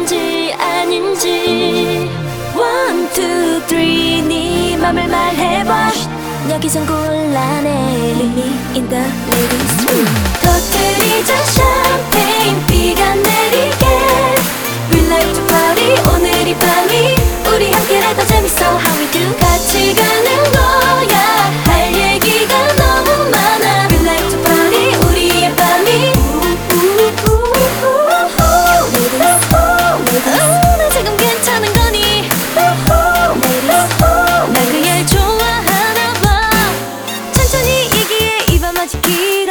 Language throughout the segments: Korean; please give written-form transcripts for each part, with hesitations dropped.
아닌지 아닌지 One, two, three 네 맘을 말해봐 여기선 곤란해 Meet me in the ladies room 터뜨리자 샴페인 비가 내리게 We like to party 오늘 이 밤이 우리 함께라 더 재밌어 How we do 같이 가는 거야 할 얘기가 너무 많아 We like to party 우리의 밤이 나 지금 괜찮은 거니 날 그냥 좋아하나 봐 천천히 얘기해 이 밤 아직 길어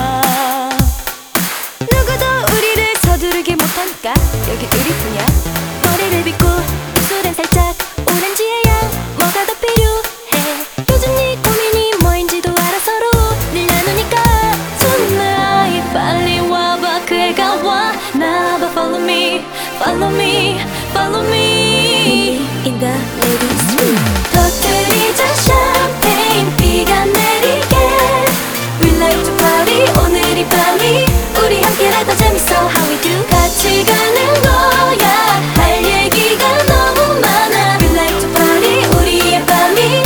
누구도 우리를 서두르게 못하니까 여기 우리뿐이야 머리를 빗고 입술엔 살짝 오렌지의 향 뭐가 더 필요해 요즘 네 고민이 뭐인지도 알아 서로 늘 나누니까 Tonight 빨리 와봐 그 애가 와 나봐 Follow me, follow me, follow me In the ladies room 터뜨리자 샴페인 비가 내리게 We like to party 오늘 이 밤이 우리 함께라 더 재밌어 How we do 같이 가는 거야 할 얘기가 너무 많아 We like to party 우리의 밤이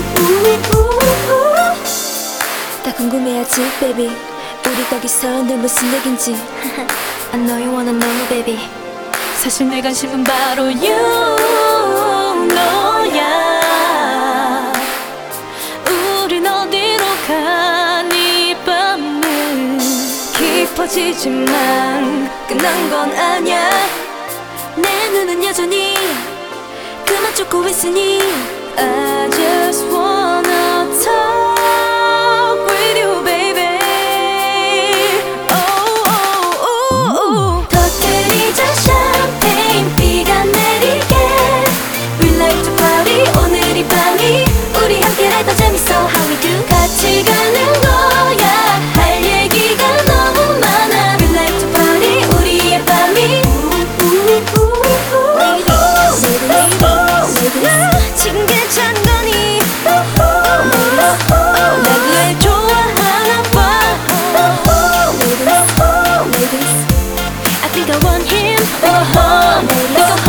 다 궁금해하지 baby 우리 거기서 늘 무슨 얘긴지 I know you wanna know baby 사실 내 관심은 바로 you 너야 우린 어디로 가니 밤은 깊어지지만 끝난 건 아냐 내 눈은 여전히 그만 쫓고 있으니 I just wanna talk with you baby oh, oh, oh, oh. 터뜨리자 샴페인 비가 내리게 We like to party 오늘 이 밤이 우리 함께라 더 재밌어 How we do 같이 가는 거야 할 얘기가 너무 많아 We like to party 우리의 밤이 나 지금 괜찮은 거니 날 그래 좋아하나 봐 I think I want him